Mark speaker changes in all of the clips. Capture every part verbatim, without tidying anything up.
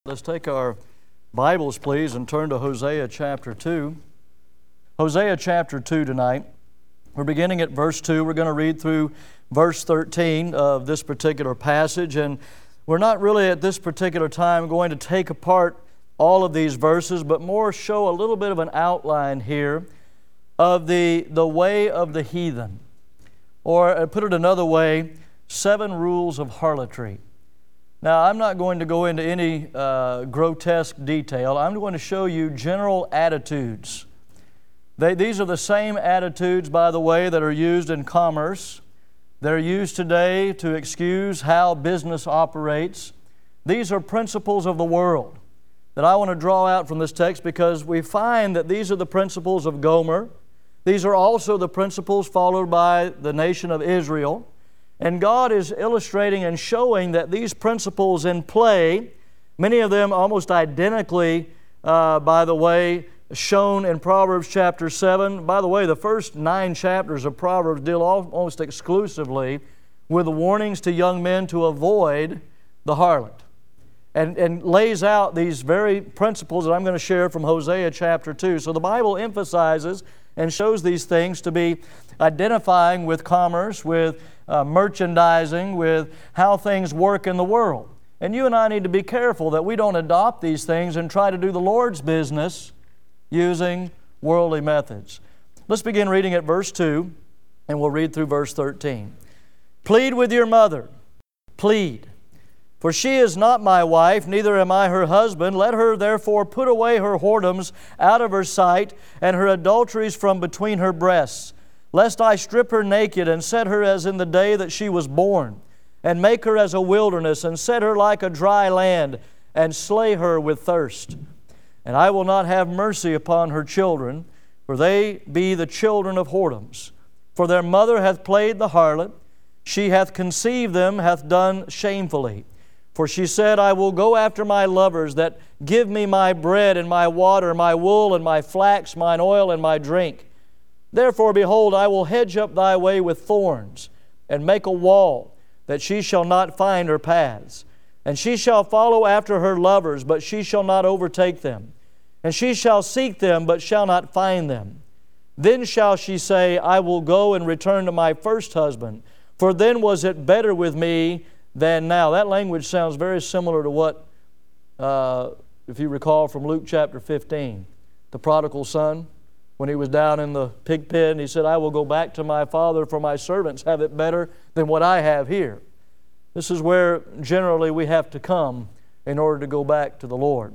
Speaker 1: Let's take our Bibles, please, and turn to Hosea chapter two. Hosea chapter two tonight. We're beginning at verse two. We're going to read through verse thirteen of this particular passage, and we're not really at this particular time going to take apart all of these verses, but more show a little bit of an outline here of the, the way of the heathen. Or, uh, put it another way, seven rules of harlotry. Now, I'm not going to go into any uh, grotesque detail. I'm going to show you general attitudes. They, these are the same attitudes, by the way, that are used in commerce. They're used today to excuse how business operates. These are principles of the world that I want to draw out from this text because we find that these are the principles of Gomer. These are also the principles followed by the nation of Israel. And God is illustrating and showing that these principles in play, many of them almost identically, uh, by the way, shown in Proverbs chapter seven. By the way, the first nine chapters of Proverbs deal almost exclusively with the warnings to young men to avoid the harlot. And, and lays out these very principles that I'm going to share from Hosea chapter two. So the Bible emphasizes and shows these things to be identifying with commerce, with uh, merchandising, with how things work in the world. And you and I need to be careful that we don't adopt these things and try to do the Lord's business using worldly methods. Let's begin reading at verse two, and we'll read through verse thirteen. Plead with your mother, plead. For she is not my wife, neither am I her husband. Let her therefore put away her whoredoms out of her sight, and her adulteries from between her breasts, lest I strip her naked, and set her as in the day that she was born, and make her as a wilderness, and set her like a dry land, and slay her with thirst. And I will not have mercy upon her children, for they be the children of whoredoms. For their mother hath played the harlot, she hath conceived them, hath done shamefully. For she said, I will go after my lovers that give me my bread and my water, my wool and my flax, mine oil and my drink. Therefore, behold, I will hedge up thy way with thorns, and make a wall, that she shall not find her paths. And she shall follow after her lovers, but she shall not overtake them. And she shall seek them, but shall not find them. Then shall she say, I will go and return to my first husband, for then was it better with me than now. That language sounds very similar to what, uh, if you recall from Luke chapter fifteen, the prodigal son, when he was down in the pig pen, and he said, I will go back to my father, for my servants have it better than what I have here. This is where generally we have to come in order to go back to the Lord.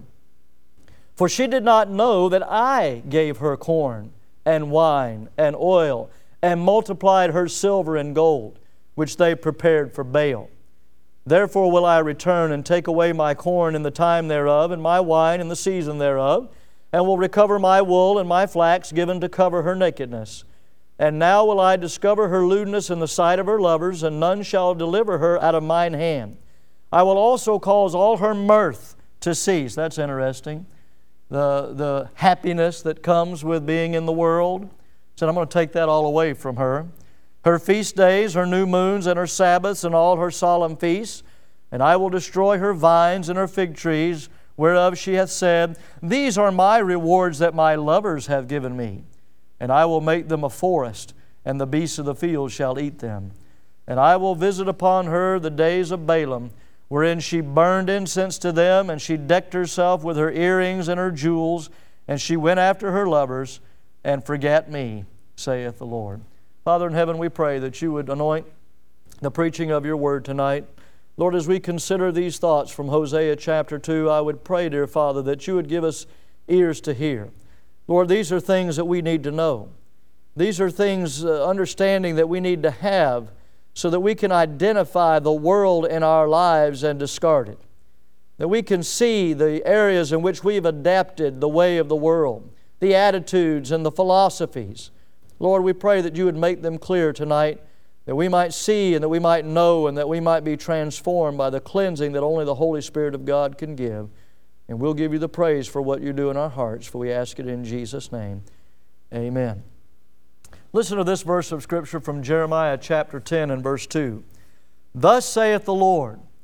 Speaker 1: For she did not know that I gave her corn and wine and oil, and multiplied her silver and gold, which they prepared for Baal. Therefore will I return and take away my corn in the time thereof, and my wine in the season thereof, and will recover my wool and my flax given to cover her nakedness. And now will I discover her lewdness in the sight of her lovers, and none shall deliver her out of mine hand. I will also cause all her mirth to cease. That's interesting. The, the happiness that comes with being in the world. Said, I'm going to take that all away from her. Her feast days, her new moons, and her Sabbaths, and all her solemn feasts. And I will destroy her vines and her fig trees, whereof she hath said, These are my rewards that my lovers have given me. And I will make them a forest, and the beasts of the field shall eat them. And I will visit upon her the days of Balaam, wherein she burned incense to them, and she decked herself with her earrings and her jewels, and she went after her lovers, and forgat me, saith the Lord. Father in heaven, we pray that you would anoint the preaching of your word tonight. Lord, as we consider these thoughts from Hosea chapter two, I would pray, dear Father, that you would give us ears to hear. Lord, these are things that we need to know. These are things, uh, understanding that we need to have so that we can identify the world in our lives and discard it. That we can see the areas in which we've adapted the way of the world, the attitudes and the philosophies. Lord, we pray that you would make them clear tonight, that we might see and that we might know and that we might be transformed by the cleansing that only the Holy Spirit of God can give. And we'll give you the praise for what you do in our hearts, for we ask it in Jesus' name. Amen. Listen to this verse of Scripture from Jeremiah chapter ten and verse two. Thus saith the Lord,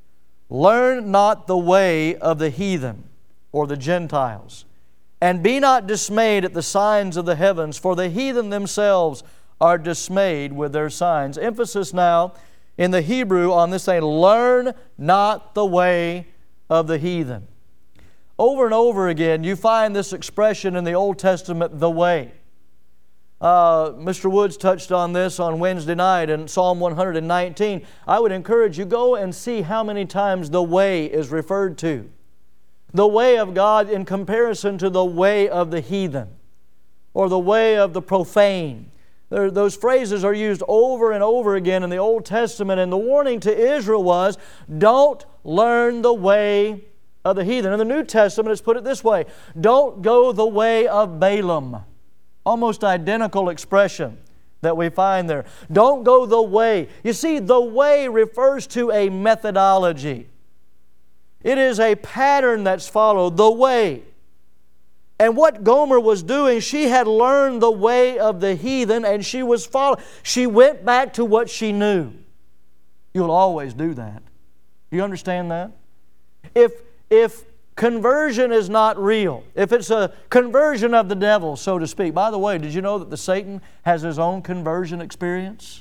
Speaker 1: learn not the way of the heathen or the Gentiles, and be not dismayed at the signs of the heavens, for the heathen themselves are dismayed with their signs. Emphasis now in the Hebrew on this thing, learn not the way of the heathen. Over and over again, you find this expression in the Old Testament, the way. Uh, Mister Woods touched on this on Wednesday night in Psalm one hundred nineteen. I would encourage you, go and see how many times the way is referred to. The way of God in comparison to the way of the heathen or the way of the profane. There, those phrases are used over and over again in the Old Testament, and the warning to Israel was, don't learn the way of the heathen. In the New Testament, it's put it this way, don't go the way of Balaam. Almost identical expression that we find there. Don't go the way. You see, the way refers to a methodology. It is a pattern that's followed, the way. And what Gomer was doing, she had learned the way of the heathen, and she was following. She went back to what she knew. You'll always do that. You understand that? If, if conversion is not real, if it's a conversion of the devil, so to speak. By the way, did you know that the Satan has his own conversion experience?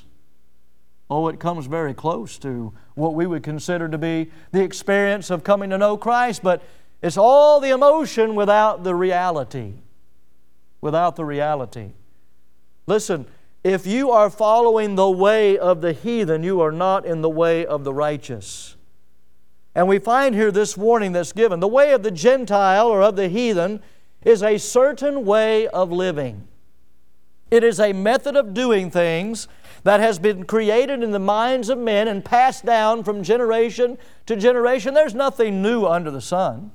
Speaker 1: Oh, it comes very close to what we would consider to be the experience of coming to know Christ, but it's all the emotion without the reality. Without the reality. Listen, if you are following the way of the heathen, you are not in the way of the righteous. And we find here this warning that's given. The way of the Gentile or of the heathen is a certain way of living. It is a method of doing things that has been created in the minds of men and passed down from generation to generation. There's nothing new under the sun.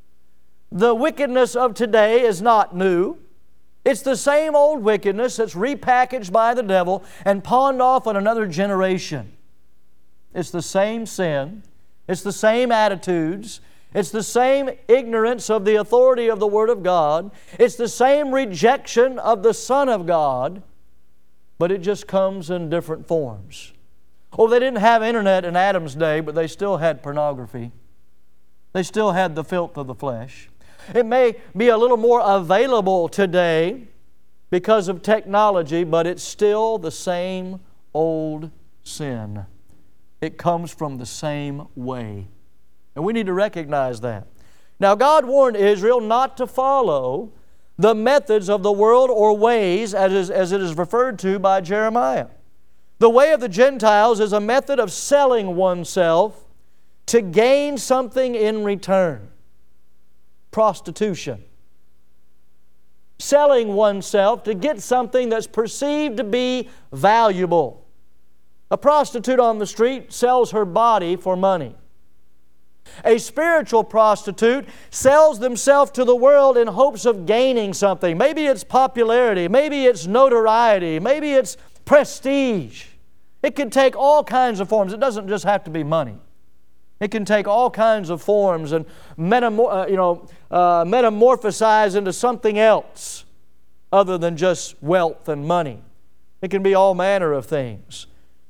Speaker 1: The wickedness of today is not new. It's the same old wickedness that's repackaged by the devil and pawned off on another generation. It's the same sin. It's the same attitudes. It's the same ignorance of the authority of the Word of God. It's the same rejection of the Son of God, but it just comes in different forms. Oh, they didn't have internet in Adam's day, but they still had pornography. They still had the filth of the flesh. It may be a little more available today because of technology, but it's still the same old sin. It comes from the same way. And we need to recognize that. Now, God warned Israel not to follow the methods of the world or ways as, is, as it is referred to by Jeremiah. The way of the Gentiles is a method of selling oneself to gain something in return. Prostitution. Selling oneself to get something that's perceived to be valuable. A prostitute on the street sells her body for money. A spiritual prostitute sells themselves to the world in hopes of gaining something. Maybe it's popularity, maybe it's notoriety, maybe it's prestige. It can take all kinds of forms. It doesn't just have to be money. It can take all kinds of forms and metamor- uh, you know, uh, metamorphosize into something else other than just wealth and money. It can be all manner of things.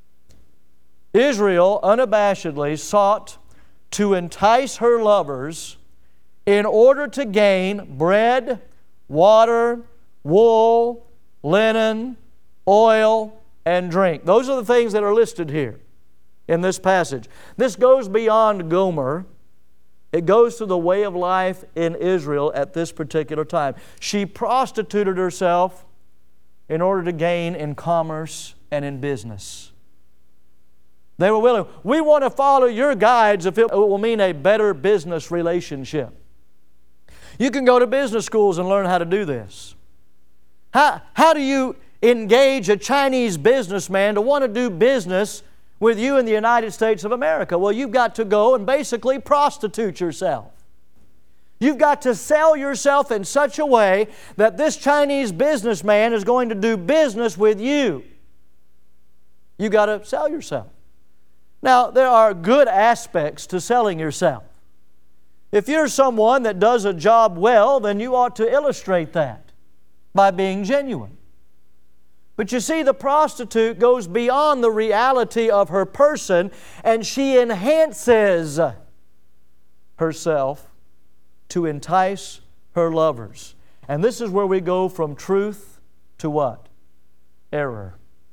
Speaker 1: Israel unabashedly sought to entice her lovers in order to gain bread, water, wool, linen, oil, and drink. Those are the things that are listed here in this passage. This goes beyond Gomer. It goes to the way of life in Israel at this particular time. She prostituted herself in order to gain in commerce and in business. They were willing. We want to follow your guides if it will mean a better business relationship. You can go to business schools and learn how to do this. How, how do you engage a Chinese businessman to want to do business with you in the United States of America? Well, you've got to go and basically prostitute yourself. You've got to sell yourself in such a way that this Chinese businessman is going to do business with you. You've got to sell yourself. Now, there are good aspects to selling yourself. If you're someone that does a job well, then you ought to illustrate that by being genuine. But you see, the prostitute goes beyond the reality of her person, and she enhances herself to entice her lovers. And this is where we go from truth to what? Error.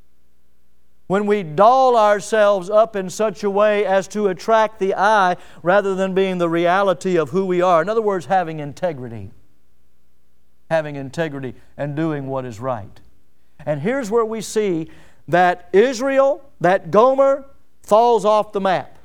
Speaker 1: When we doll ourselves up in such a way as to attract the eye rather than being the reality of who we are. In other words, having integrity. Having integrity and doing what is right. And here's where we see that Israel, that Gomer, falls off the map.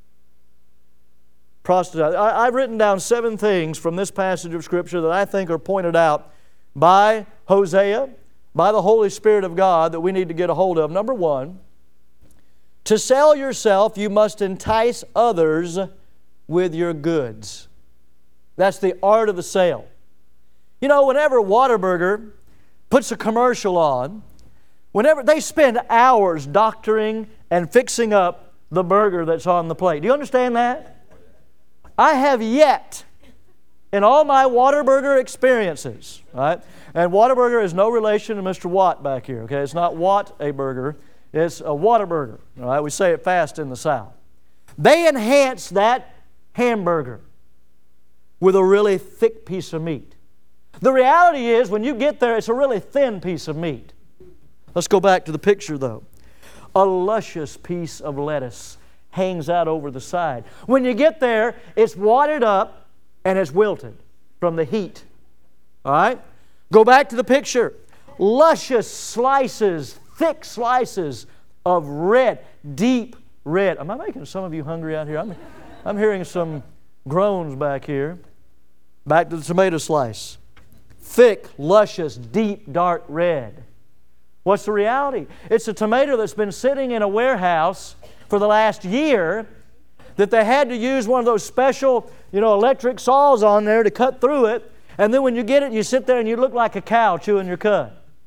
Speaker 1: Prostitute. I, I've written down seven things from this passage of Scripture that I think are pointed out by Hosea, by the Holy Spirit of God, that we need to get a hold of. Number one, to sell yourself, you must entice others with your goods. That's the art of the sale. You know, whenever Whataburger puts a commercial on, whenever they spend hours doctoring and fixing up the burger that's on the plate. Do you understand that? I have yet, in all my Whataburger experiences, right? And Whataburger is no relation to Mister Watt back here, okay? It's not Watt a burger, it's a Whataburger, all right? We say it fast in the South. They enhance that hamburger with a really thick piece of meat. The reality is, when you get there, it's a really thin piece of meat. Let's go back to the picture, though. A luscious piece of lettuce hangs out over the side. When you get there, it's wadded up and it's wilted from the heat. All right? Go back to the picture. Luscious slices, thick slices of red, deep red. Am I making some of you hungry out here? I'm, I'm hearing some groans back here. Back to the tomato slice. Thick, luscious, deep, dark red. What's the reality? It's a tomato that's been sitting in a warehouse for the last year, that they had to use one of those special, you know, electric saws on there to cut through it. And then when you get it, you sit there and you look like a cow chewing your cud.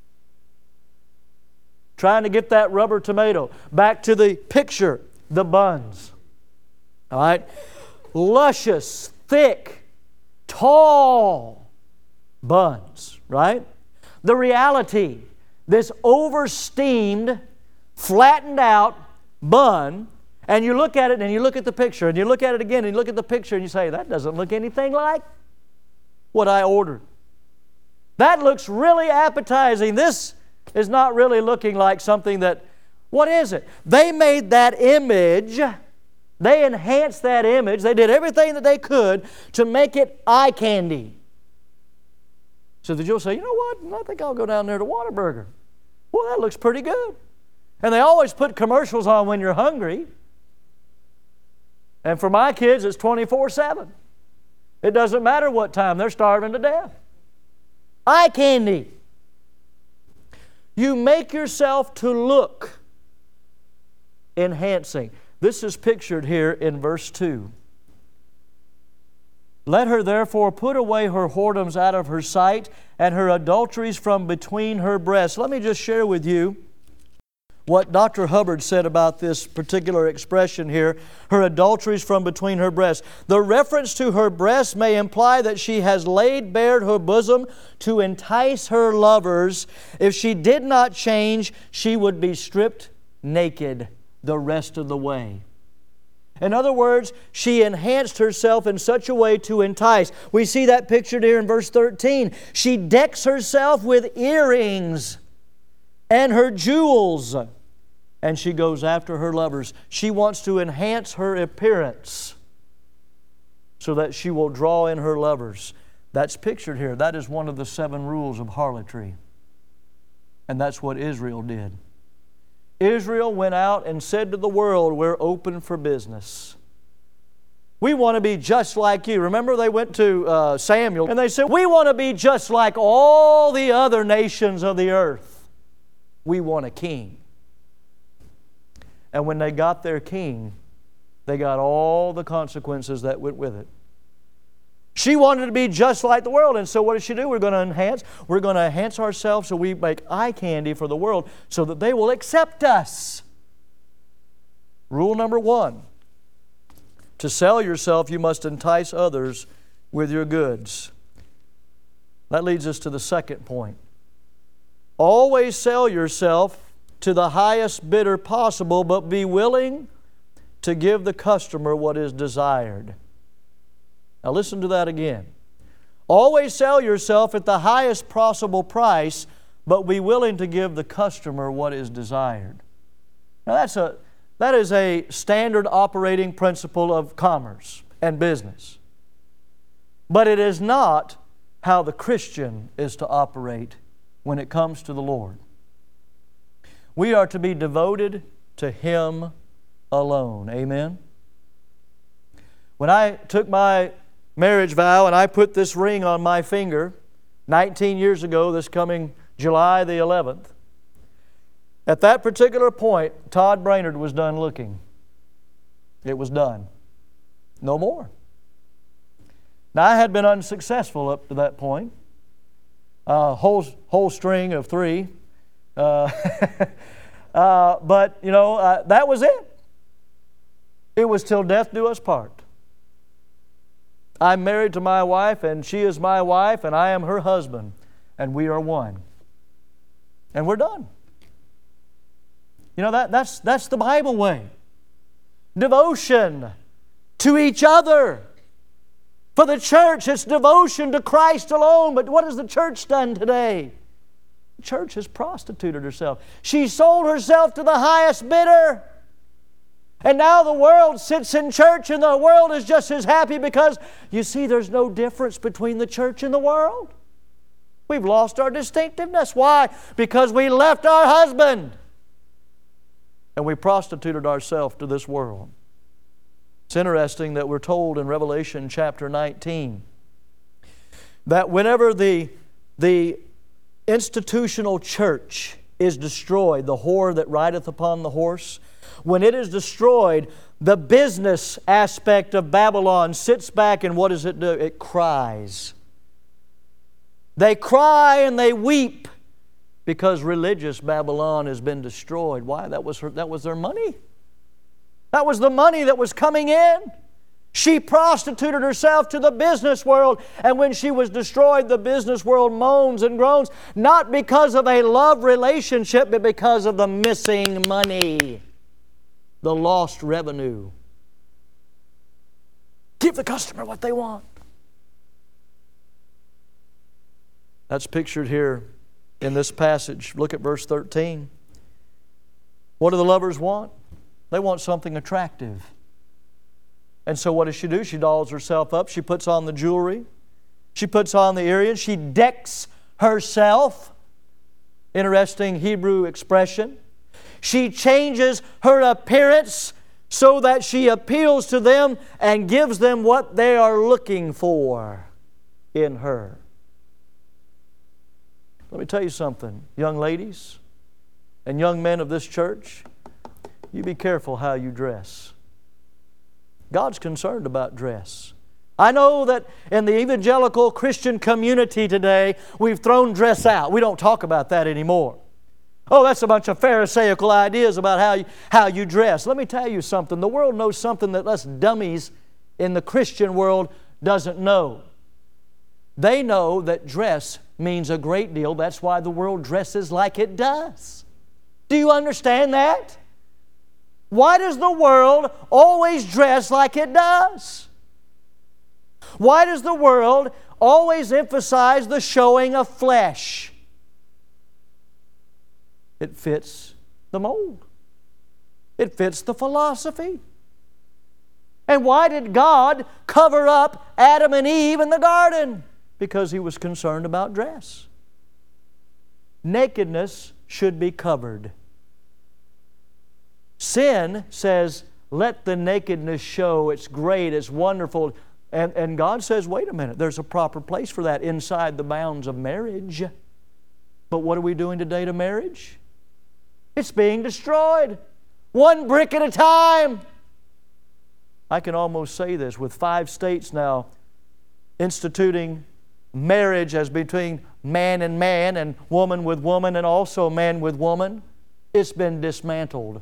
Speaker 1: Trying to get that rubber tomato. Back to the picture, the buns. All right? Luscious, thick, tall buns, right? The reality, this over-steamed, flattened out bun, and you look at it and you look at the picture and you look at it again and you look at the picture and you say, that doesn't look anything like what I ordered. That looks really appetizing. This is not really looking like something that, what is it? They made that image, they enhanced that image, they did everything that they could to make it eye candy. So that you'll say, you know what, I think I'll go down there to Whataburger. Well, that looks pretty good. And they always put commercials on when you're hungry. And for my kids, it's twenty-four seven. It doesn't matter what time, they're starving to death. Eye candy. You make yourself to look enhancing. This is pictured here in verse two. Let her therefore put away her whoredoms out of her sight and her adulteries from between her breasts. Let me just share with you what Doctor Hubbard said about this particular expression here, her adulteries from between her breasts. The reference to her breasts may imply that she has laid bare her bosom to entice her lovers. If she did not change, she would be stripped naked the rest of the way. In other words, she enhanced herself in such a way to entice. We see that pictured here in verse thirteen. She decks herself with earrings and her jewels, and she goes after her lovers. She wants to enhance her appearance so that she will draw in her lovers. That's pictured here. That is one of the seven rules of harlotry. And that's what Israel did. Israel went out and said to the world, we're open for business. We want to be just like you. Remember they went to uh, Samuel and they said, we want to be just like all the other nations of the earth. We want a king. And when they got their king, they got all the consequences that went with it. She wanted to be just like the world, and so what did she do? We're going to enhance. We're going to enhance ourselves so we make eye candy for the world so that they will accept us. Rule number one, to sell yourself, you must entice others with your goods. That leads us to the second point. Always sell yourself to the highest bidder possible, but be willing to give the customer what is desired. Now listen to that again. Always sell yourself at the highest possible price, but be willing to give the customer what is desired. Now that's a, that is a standard operating principle of commerce and business. But it is not how the Christian is to operate when it comes to the Lord. We are to be devoted to Him alone. Amen? When I took my marriage vow and I put this ring on my finger nineteen years ago, this coming July the eleventh, at that particular point, Todd Brainerd was done looking. It was done. No more. Now, I had been unsuccessful up to that point. Uh, whole, whole string of three. Uh, uh, but, you know, uh, that was it. It was till death do us part. I'm married to my wife, and she is my wife, and I am her husband, and we are one. And we're done. You know, that, that's, that's the Bible way. Devotion to each other. For the church, it's devotion to Christ alone. But what has the church done today? The church has prostituted herself. She sold herself to the highest bidder. And now the world sits in church and the world is just as happy because, you see, there's no difference between the church and the world. We've lost our distinctiveness. Why? Because we left our husband and we prostituted ourselves to this world. It's interesting that we're told in Revelation chapter nineteen that whenever the, the institutional church is destroyed, the whore that rideth upon the horse, when it is destroyed, the business aspect of Babylon sits back and what does it do? It cries. They cry and they weep because religious Babylon has been destroyed. Why? That was her, that was their money. That was the money that was coming in. She prostituted herself to the business world, and when she was destroyed, the business world moans and groans, not because of a love relationship, but because of the missing money, the lost revenue. Give the customer what they want. That's pictured here in this passage. Look at verse thirteen. What do the lovers want? They want something attractive. And so what does she do? She dolls herself up. She puts on the jewelry. She puts on the earrings. She decks herself. Interesting Hebrew expression. She changes her appearance so that she appeals to them and gives them what they are looking for in her. Let me tell you something, young ladies and young men of this church. You be careful how you dress. God's concerned about dress. I know that in the evangelical Christian community today, we've thrown dress out. We don't talk about that anymore. Oh, that's a bunch of Pharisaical ideas about how you, how you dress. Let me tell you something. The world knows something that us dummies in the Christian world doesn't know. They know that dress means a great deal. That's why the world dresses like it does. Do you understand that? Why does the world always dress like it does? Why does the world always emphasize the showing of flesh? It fits the mold. It fits the philosophy. And why did God cover up Adam and Eve in the garden? Because He was concerned about dress. Nakedness should be covered. Sin says, let the nakedness show. It's great, it's wonderful. And, and God says, wait a minute, there's a proper place for that inside the bounds of marriage. But what are we doing today to marriage? It's being destroyed. One brick at a time. I can almost say this with five states now instituting marriage as between man and man and woman with woman and also man with woman. It's been dismantled.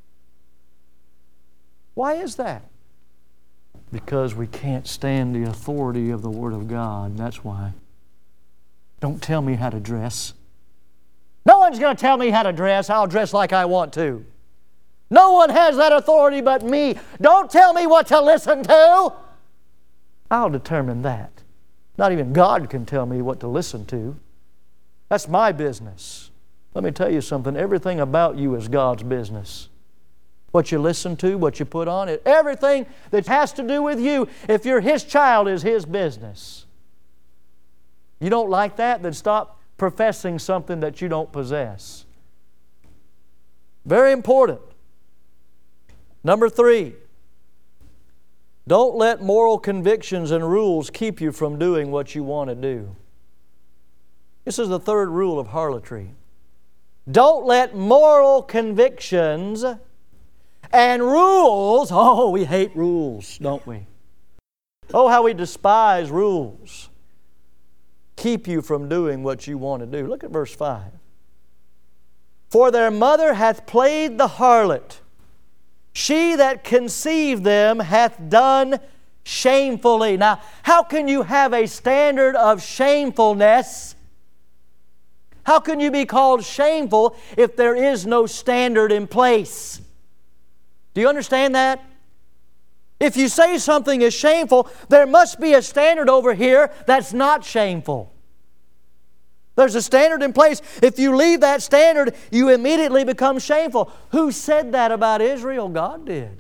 Speaker 1: Why is that? Because we can't stand the authority of the Word of God. That's why. Don't tell me how to dress. No one's going to tell me how to dress. I'll dress like I want to. No one has that authority but me. Don't tell me what to listen to. I'll determine that. Not even God can tell me what to listen to. That's my business. Let me tell you something. Everything about you is God's business. What you listen to, what you put on it, everything that has to do with you, if you're His child, is His business. You don't like that? Then stop professing something that you don't possess. Very important. Number three, don't let moral convictions and rules keep you from doing what you want to do. This is the third rule of harlotry. Don't let moral convictions and rules, oh, we hate rules, don't we? Oh, how we despise rules, keep you from doing what you want to do. Look at verse five. For their mother hath played the harlot. She that conceived them hath done shamefully. Now, how can you have a standard of shamefulness? How can you be called shameful if there is no standard in place? Do you understand that? If you say something is shameful, there must be a standard over here that's not shameful. There's a standard in place. If you leave that standard, you immediately become shameful. Who said that about Israel? God did.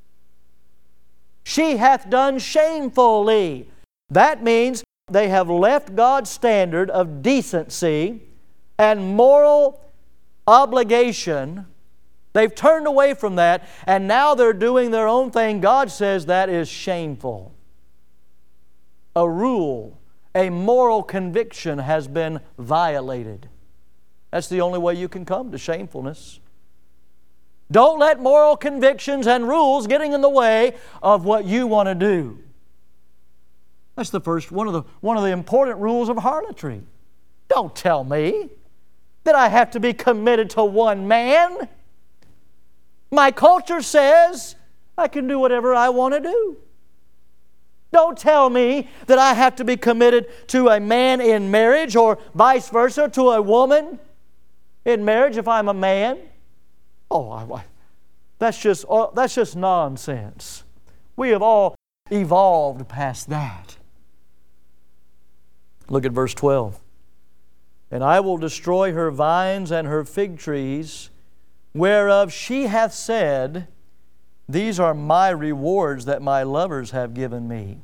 Speaker 1: She hath done shamefully. That means they have left God's standard of decency and moral obligation. They've turned away from that, and now they're doing their own thing. God says that is shameful. A rule, a moral conviction has been violated. That's the only way you can come to shamefulness. Don't let moral convictions and rules getting in the way of what you want to do. That's the first, one of the, one of the important rules of harlotry. Don't tell me that I have to be committed to one man. My culture says I can do whatever I want to do. Don't tell me that I have to be committed to a man in marriage or vice versa to a woman in marriage if I'm a man. Oh, I, that's just, oh, that's just nonsense. We have all evolved past that. Look at verse twelve. And I will destroy her vines and her fig trees, whereof she hath said, these are my rewards that my lovers have given me.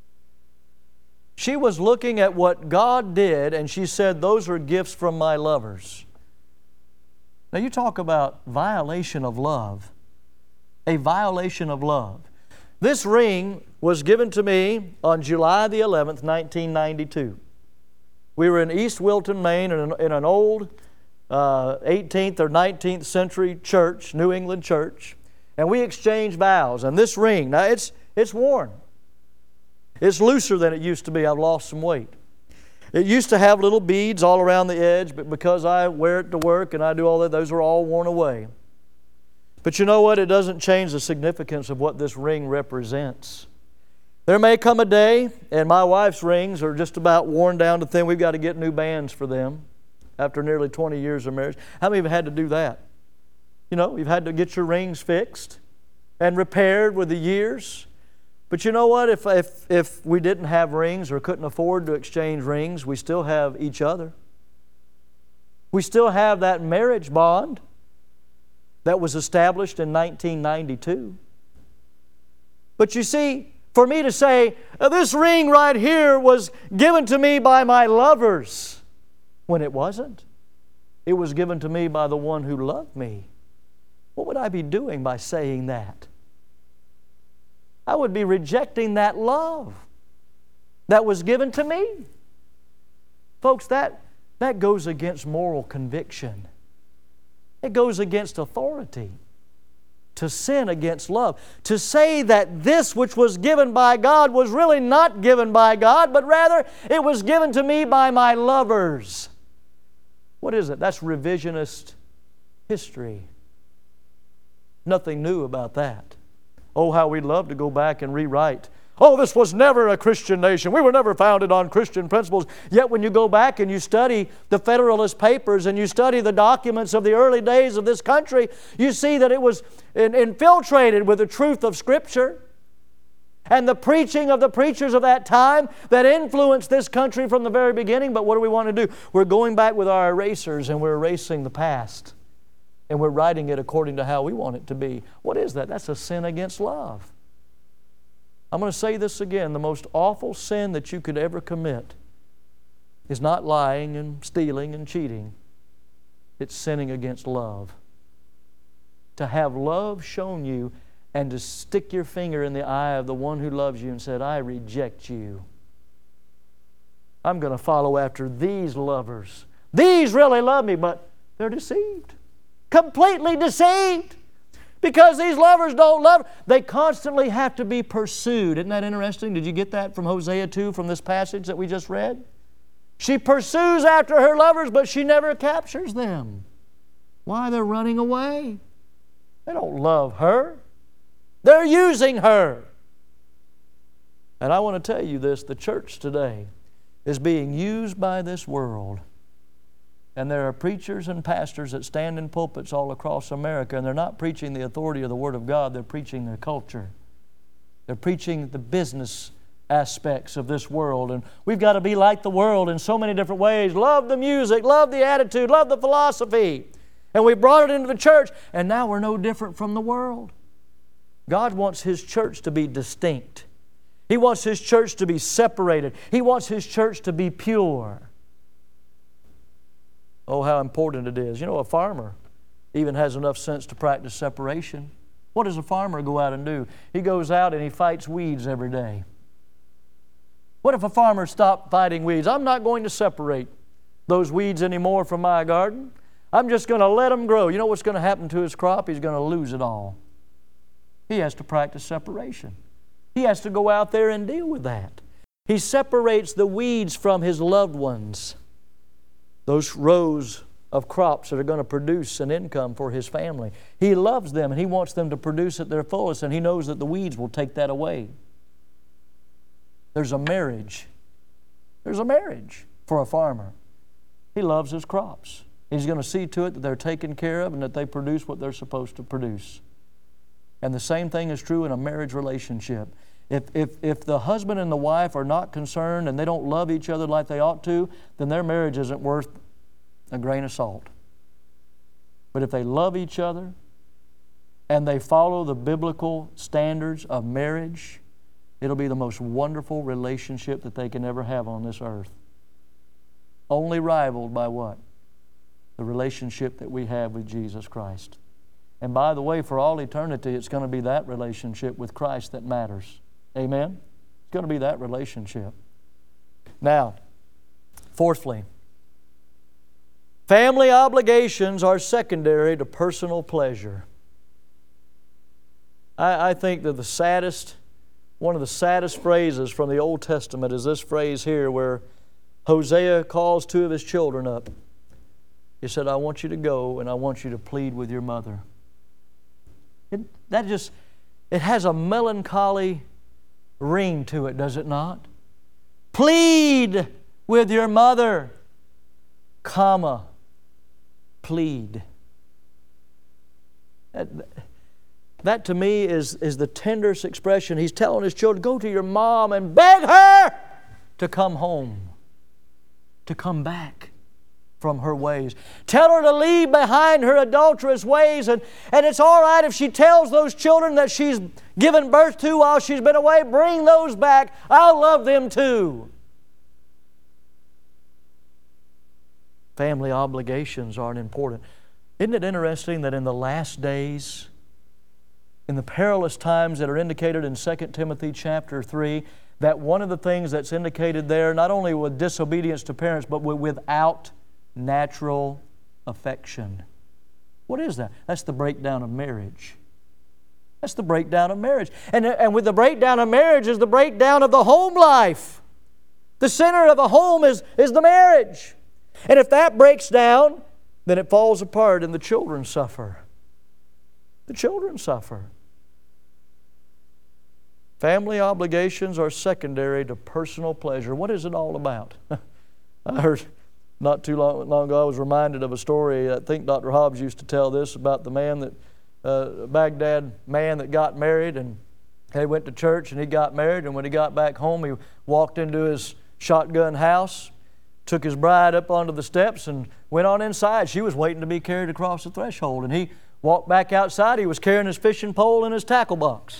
Speaker 1: She was looking at what God did, and she said, those are gifts from my lovers. Now you talk about violation of love. A violation of love. This ring was given to me on July the eleventh, nineteen ninety-two. We were in East Wilton, Maine, in an, in an old uh, eighteenth or nineteenth century church, New England church, and we exchanged vows. And this ring, now it's, it's worn. It's looser than it used to be. I've lost some weight. It used to have little beads all around the edge, but because I wear it to work and I do all that, those are all worn away. But you know what? It doesn't change the significance of what this ring represents. There may come a day, and my wife's rings are just about worn down to thin. We've got to get new bands for them after nearly twenty years of marriage. How many of you had to do that? You know, you've had to get your rings fixed and repaired with the years. But you know what? If, if, if we didn't have rings or couldn't afford to exchange rings, we still have each other. We still have that marriage bond that was established in nineteen ninety-two. But you see, for me to say, this ring right here was given to me by my lovers, when it wasn't. It was given to me by the one who loved me. What would I be doing by saying that? I would be rejecting that love that was given to me. Folks, that, that goes against moral conviction. It goes against authority. To sin against love. To say that this which was given by God was really not given by God, but rather it was given to me by my lovers. What is it? That's revisionist history. Nothing new about that. Oh, how we'd love to go back and rewrite. Oh, this was never a Christian nation. We were never founded on Christian principles. Yet when you go back and you study the Federalist Papers and you study the documents of the early days of this country, you see that it was infiltrated with the truth of Scripture. and the preaching of the preachers of that time that influenced this country from the very beginning. But what do we want to do? We're going back with our erasers and we're erasing the past. And we're writing it according to how we want it to be. What is that? That's a sin against love. I'm going to say this again. The most awful sin that you could ever commit is not lying and stealing and cheating. It's sinning against love. To have love shown you and to stick your finger in the eye of the one who loves you and said, I reject you. I'm going to follow after these lovers. These really love me, but they're deceived. Completely deceived. Because these lovers don't love. They constantly have to be pursued. Isn't that interesting? Did you get that from Hosea two, from this passage that we just read? She pursues after her lovers, but she never captures them. Why? They're running away. They don't love her. They're using her. And I want to tell you this, the church today is being used by this world. And there are preachers and pastors that stand in pulpits all across America, and they're not preaching the authority of the Word of God, they're preaching their culture. They're preaching the business aspects of this world. And we've got to be like the world in so many different ways. Love the music, love the attitude, love the philosophy. And we brought it into the church, and now we're no different from the world. God wants His church to be distinct. He wants His church to be separated. He wants His church to be pure. Oh, how important it is. You know, a farmer even has enough sense to practice separation. What does a farmer go out and do? He goes out and he fights weeds every day. What if a farmer stopped fighting weeds? I'm not going to separate those weeds anymore from my garden. I'm just going to let them grow. You know what's going to happen to his crop? He's going to lose it all. He has to practice separation. He has to go out there and deal with that. He separates the weeds from his loved ones. Those rows of crops that are going to produce an income for his family. He loves them and he wants them to produce at their fullest, and he knows that the weeds will take that away. There's a marriage. There's a marriage for a farmer. He loves his crops. He's going to see to it that they're taken care of and that they produce what they're supposed to produce. And the same thing is true in a marriage relationship. If, if, if the husband and the wife are not concerned and they don't love each other like they ought to, then their marriage isn't worth a grain of salt. But if they love each other and they follow the biblical standards of marriage, it'll be the most wonderful relationship that they can ever have on this earth. Only rivaled by what? The relationship that we have with Jesus Christ. And by the way, for all eternity, it's going to be that relationship with Christ that matters. Amen? It's going to be that relationship. Now, fourthly, family obligations are secondary to personal pleasure. I, I think that the saddest, one of the saddest phrases from the Old Testament is this phrase here where Hosea calls two of his children up. He said, I want you to go and I want you to plead with your mother. It, that just, it has a melancholy ring to it, does it not? Plead with your mother, comma, plead. That, that to me is, is the tenderest expression. He's telling his children, go to your mom and beg her to come home, to come back from her ways. Tell her to leave behind her adulterous ways. And, and it's all right if she tells those children that she's given birth to while she's been away. Bring those back. I'll love them too. Family obligations aren't important. Isn't it interesting that in the last days, in the perilous times that are indicated in Second Timothy chapter three, that one of the things that's indicated there, not only with disobedience to parents, but without natural affection. What is that? That's the breakdown of marriage. That's the breakdown of marriage. And, and with the breakdown of marriage is the breakdown of the home life. The center of a home is, is the marriage. And if that breaks down, then it falls apart and the children suffer. The children suffer. Family obligations are secondary to personal pleasure. What is it all about? I heard not too long, long ago, I was reminded of a story. I think Doctor Hobbs used to tell this about the man that, uh, Baghdad man that got married, and He went to church and he got married, and when he got back home, he walked into his shotgun house, took his bride up onto the steps and went on inside. She was waiting to be carried across the threshold, and he walked back outside. He was carrying his fishing pole and his tackle box.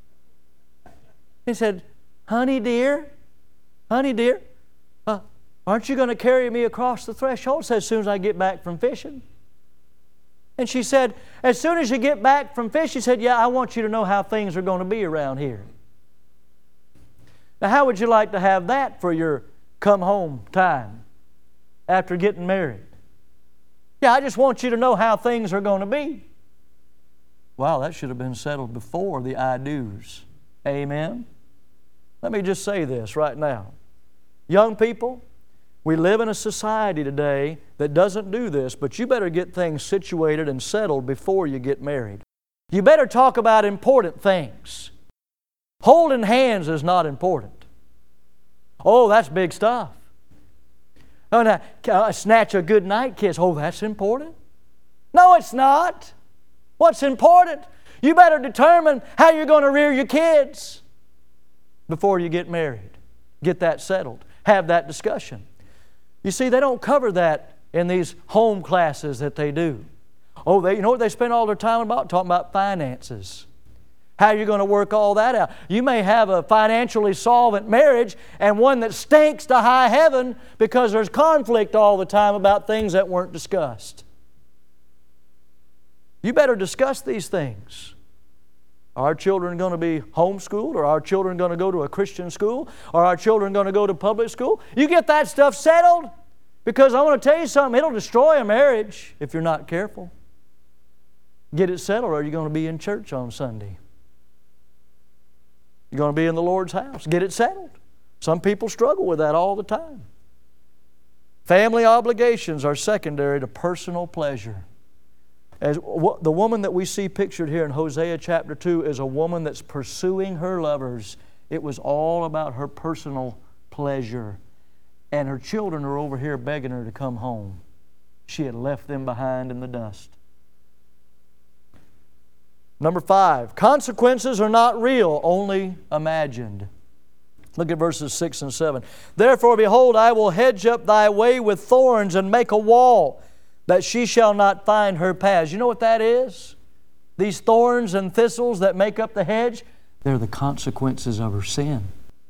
Speaker 1: He said, honey dear, honey dear, uh, aren't you going to carry me across the threshold? Said, as soon as I get back from fishing. And she said, as soon as you get back from fishing, she said, yeah, I want you to know how things are going to be around here. Now, how would you like to have that for your come home time after getting married? Yeah, I just want you to know how things are going to be. Wow, that should have been settled before the I do's. Amen? Let me just say this right now. Young people, we live in a society today that doesn't do this, but you better get things situated and settled before you get married. You better talk about important things. Holding hands is not important. Oh, that's big stuff. Oh, now, uh, snatch a good night kiss. Oh, that's important. No, it's not. What's important? You better determine how you're going to rear your kids before you get married. Get that settled. Have that discussion. You see, they don't cover that in these home classes that they do. Oh, they, you know what they spend all their time about? Talking about finances. How you're going to work all that out. You may have a financially solvent marriage and one that stinks to high heaven because there's conflict all the time about things that weren't discussed. You better discuss these things. Are our children going to be homeschooled? Are our children going to go to a Christian school? Are our children going to go to public school? You get that stuff settled, because I want to tell you something, it'll destroy a marriage if you're not careful. Get it settled, or are you going to be in church on Sunday? You're going to be in the Lord's house. Get it settled. Some people struggle with that all the time. Family obligations are secondary to personal pleasure. As the woman that we see pictured here in Hosea chapter two is a woman that's pursuing her lovers. It was all about her personal pleasure. And her children are over here begging her to come home. She had left them behind in the dust. Number five, consequences are not real, only imagined. Look at verses six and seven. Therefore, behold, I will hedge up thy way with thorns and make a wall, that she shall not find her paths. You know what that is? These thorns and thistles that make up the hedge, they're the consequences of her sin.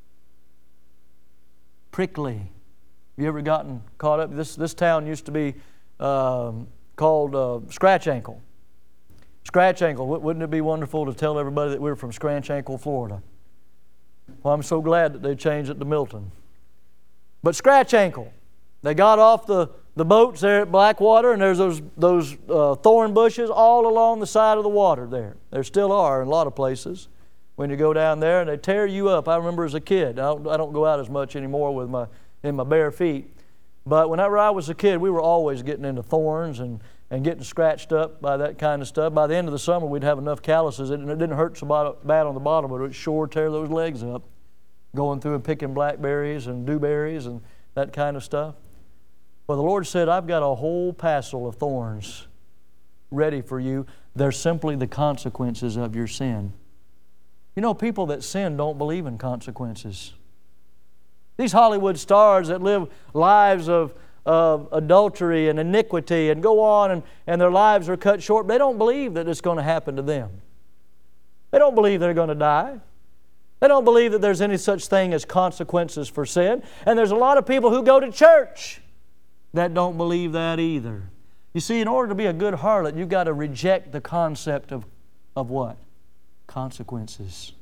Speaker 1: Prickly. Have you ever gotten caught up? This, this town used to be um, called uh, Scratch Ankle. Scratch Ankle. Wouldn't it be wonderful to tell everybody that we're from Scratch Ankle, Florida? Well, I'm so glad that they changed it to Milton. But Scratch Ankle. They got off the, the boats there at Blackwater, and there's those, those uh, thorn bushes all along the side of the water there. There still are in a lot of places when you go down there, and they tear you up. I remember as a kid. I don't, I don't go out as much anymore with my in my bare feet. But whenever I was a kid, we were always getting into thorns and, and getting scratched up by that kind of stuff. By the end of the summer, we'd have enough calluses, and it didn't hurt so bad on the bottom, but it would sure tear those legs up, going through and picking blackberries and dewberries and that kind of stuff. Well, the Lord said, I've got a whole passel of thorns ready for you. They're simply the consequences of your sin. You know, people that sin don't believe in consequences. These Hollywood stars that live lives of, of adultery and iniquity and go on and, and their lives are cut short, they don't believe that it's going to happen to them. They don't believe they're going to die. They don't believe that there's any such thing as consequences for sin. And there's a lot of people who go to church that don't believe that either. You see, in order to be a good harlot, you've got to reject the concept of, of what? Consequences.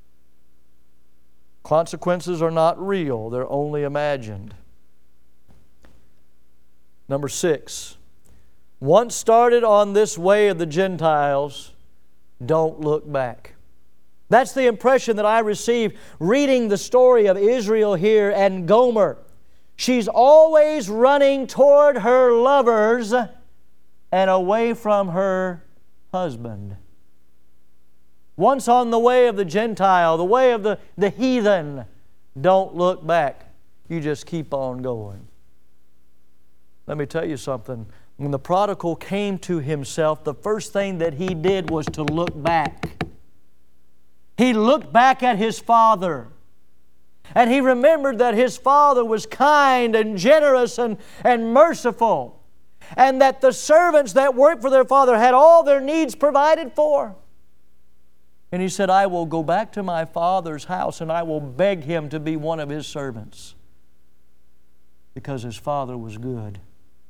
Speaker 1: Consequences are not real, they're only imagined. Number six, once started on this way of the Gentiles, don't look back. That's the impression that I received reading the story of Israel here and Gomer. She's always running toward her lovers and away from her husband. Once on the way of the Gentile, the way of the, the heathen, don't look back. You just keep on going. Let me tell you something. When the prodigal came to himself, the first thing that he did was to look back. he looked back at his father. And he remembered that his father was kind and generous and, and merciful. And that the servants that worked for their father had all their needs provided for. And he said, I will go back to my father's house and I will beg him to be one of his servants. Because his father was good.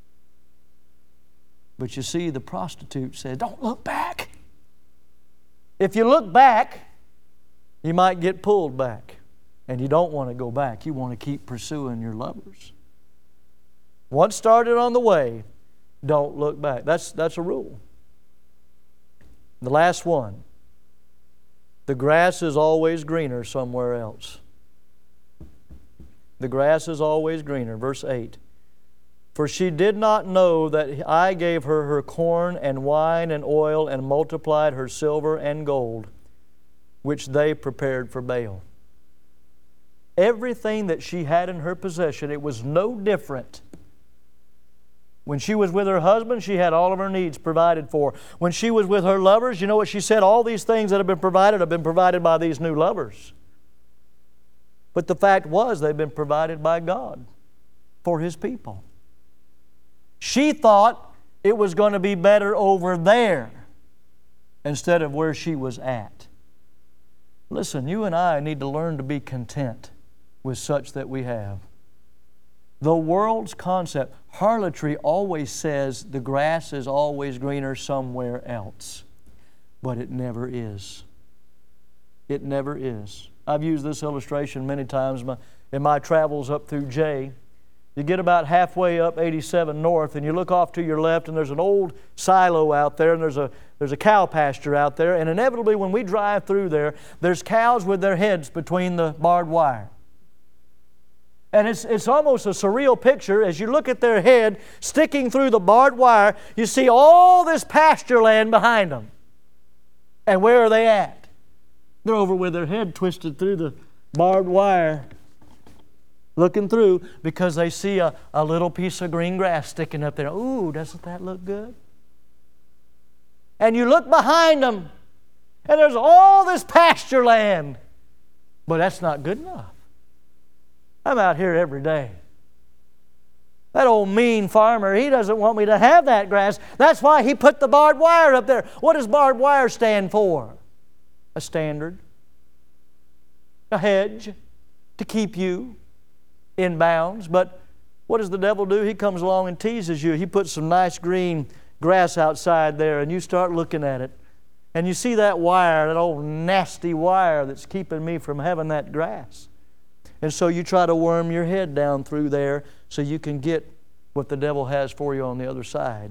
Speaker 1: But you see, the prostitute said, don't look back. If you look back, you might get pulled back. And you don't want to go back. You want to keep pursuing your lovers. Once started on the way, don't look back. That's, that's a rule. The last one. The grass is always greener somewhere else. The grass is always greener. Verse eight. For she did not know that I gave her her corn and wine and oil and multiplied her silver and gold, which they prepared for Baal. Everything that she had in her possession, it was no different. When she was with her husband, she had all of her needs provided for. When she was with her lovers, you know what she said? All these things that have been provided have been provided by these new lovers. But the fact was, they've been provided by God for His people. She thought it was going to be better over there instead of where she was at. Listen, you and I need to learn to be content with such that we have. The world's concept, harlotry always says the grass is always greener somewhere else. But it never is. It never is. I've used this illustration many times in my travels up through Jay. You get about halfway up eighty-seven North and you look off to your left and there's an old silo out there and there's a, there's a cow pasture out there, and inevitably when we drive through there, there's cows with their heads between the barbed wire. And it's, it's almost a surreal picture. As you look at their head sticking through the barbed wire, you see all this pasture land behind them. And where are they at? They're over with their head twisted through the barbed wire, looking through because they see a, a little piece of green grass sticking up there. Ooh, doesn't that look good? And you look behind them, and there's all this pasture land. But that's not good enough. I'm out here every day. That old mean farmer, he doesn't want me to have that grass. That's why he put the barbed wire up there. What does barbed wire stand for? A standard. A hedge to keep you in bounds. But what does the devil do? He comes along and teases you. He puts some nice green grass outside there, and you start looking at it. And you see that wire, that old nasty wire that's keeping me from having that grass. And so you try to worm your head down through there so you can get what the devil has for you on the other side.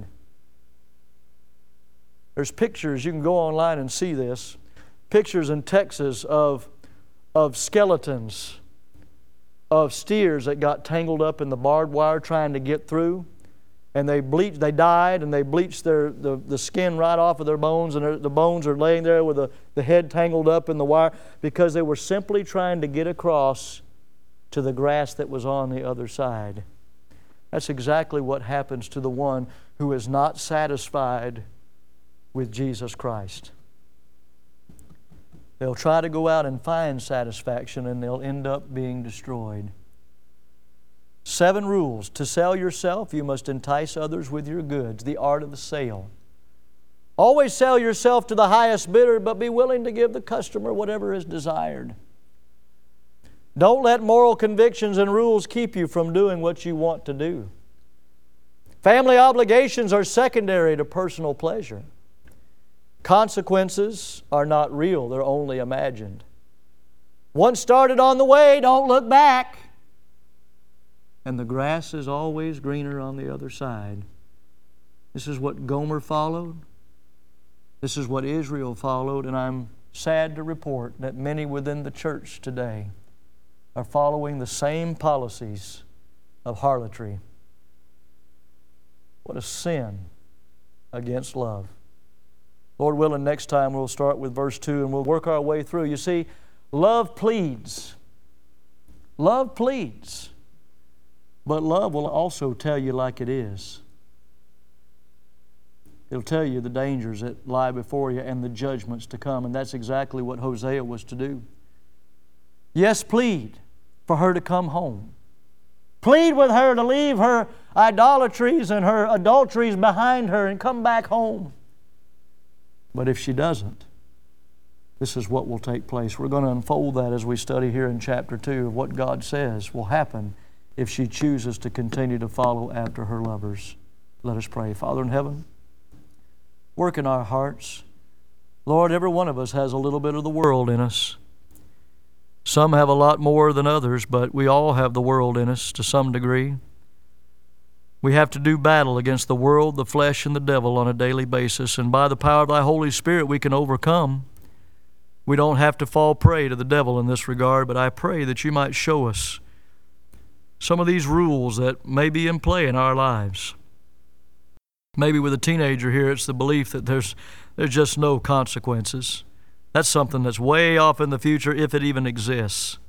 Speaker 1: There's pictures, you can go online and see this, pictures in Texas of, of skeletons of steers that got tangled up in the barbed wire trying to get through. And they bleached, they died, and they bleached their, the, the skin right off of their bones, and the bones are laying there with the, the head tangled up in the wire because they were simply trying to get across to the grass that was on the other side. That's exactly what happens to the one who is not satisfied with Jesus Christ. They'll try to go out and find satisfaction, and they'll end up being destroyed. Seven rules. To sell yourself, you must entice others with your goods. The art of the sale. Always sell yourself to the highest bidder, but be willing to give the customer whatever is desired. Don't let moral convictions and rules keep you from doing what you want to do. Family obligations are secondary to personal pleasure. Consequences are not real, they're only imagined. Once started on the way, don't look back. And the grass is always greener on the other side. This is what Gomer followed. This is what Israel followed, and I'm sad to report that many within the church today are following the same policies of harlotry. What a sin against love. Lord willing, next time we'll start with verse two and we'll work our way through. You see, love pleads. Love pleads. But love will also tell you like it is. It'll tell you the dangers that lie before you and the judgments to come. And that's exactly what Hosea was to do. Yes, plead for her to come home. Plead with her to leave her idolatries and her adulteries behind her and come back home. But if she doesn't, this is what will take place. We're going to unfold that as we study here in chapter two of what God says will happen if she chooses to continue to follow after her lovers. Let us pray. Father in heaven, work in our hearts. Lord, every one of us has a little bit of the world in us. Some have a lot more than others, but we all have the world in us to some degree. We have to do battle against the world, the flesh, and the devil on a daily basis, and by the power of Thy Holy Spirit we can overcome. We don't have to fall prey to the devil in this regard, but I pray that You might show us some of these rules that may be in play in our lives. Maybe with a teenager here, it's the belief that there's, there's just no consequences. That's something that's way off in the future, if it even exists.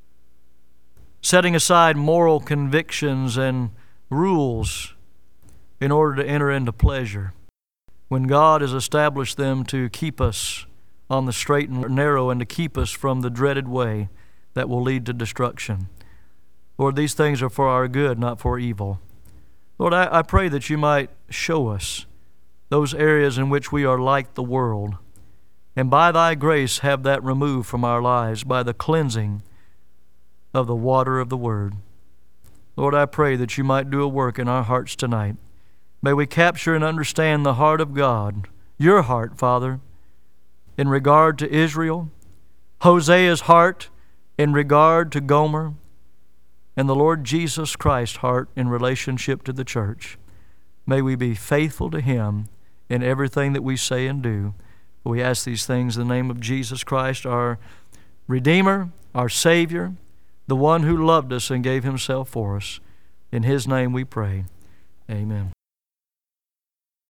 Speaker 1: Setting aside moral convictions and rules in order to enter into pleasure, when God has established them to keep us on the straight and narrow and to keep us from the dreaded way that will lead to destruction. Lord, these things are for our good, not for evil. Lord, I, I pray that You might show us those areas in which we are like the world, and by Thy grace have that removed from our lives by the cleansing of the water of the Word. Lord, I pray that You might do a work in our hearts tonight. May we capture and understand the heart of God, Your heart, Father, in regard to Israel, Hosea's heart in regard to Gomer, and the Lord Jesus Christ's heart in relationship to the church. May we be faithful to Him in everything that we say and do. We ask these things in the name of Jesus Christ, our Redeemer, our Savior, the one who loved us and gave Himself for us. In His name we pray. Amen.